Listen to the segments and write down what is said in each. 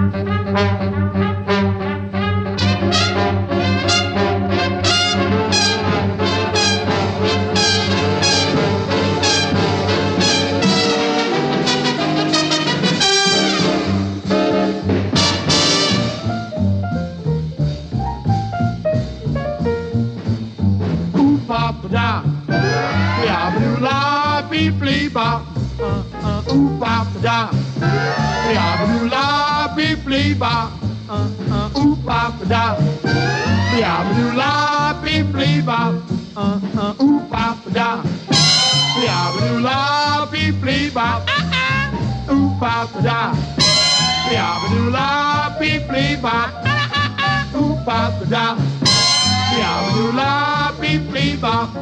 Da, yeah, blue la, beep, bleep, bop, ooh, bop, da, yeah, blue la, beep, bleep, bop, ooh, bop, da, yeah, blue la, beep, bleep, bop, ooh, bop, da, yeah, blue la, beep, bleep, bop, ooh, bop, da, yeah, blue la, beep, bleep, bop, ooh, bop, da, yeah, blue la, beep, bleep, bop.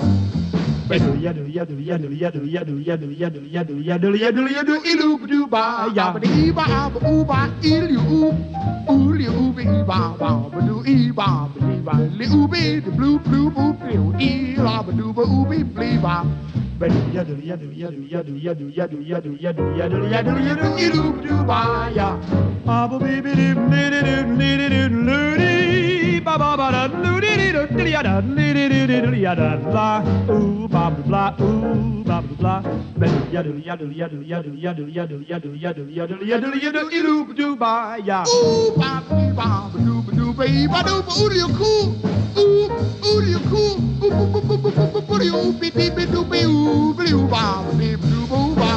Do ya do ya do ya do ya do ya do ya do ya do ya do ya do ya do ya do ilu do ba ya ba di ba ba u ba ilu u li u bi ba ba ba do I ba ba di ba li u bi the blue blue blue blue I la ba do ba u bi bli ba ba do ya do ya do ya do ya do ya do ya do ya do ya do ya do ya do ya do ilu do ba ya ba ba bi bi di di di di ba ba ba da di di di ya da di di ya da la ooh ba blah ooh ba blah ya do ya do ya do ya do ya do ya do ya do ya do ya do ya do ya do ilu do ba ya ooh ba ba do do ba ba do ba ooh you cool ooh you cool ooh you bi bi bi do ba ooh blue ba bi do ba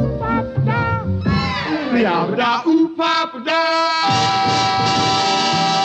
da ooh papa da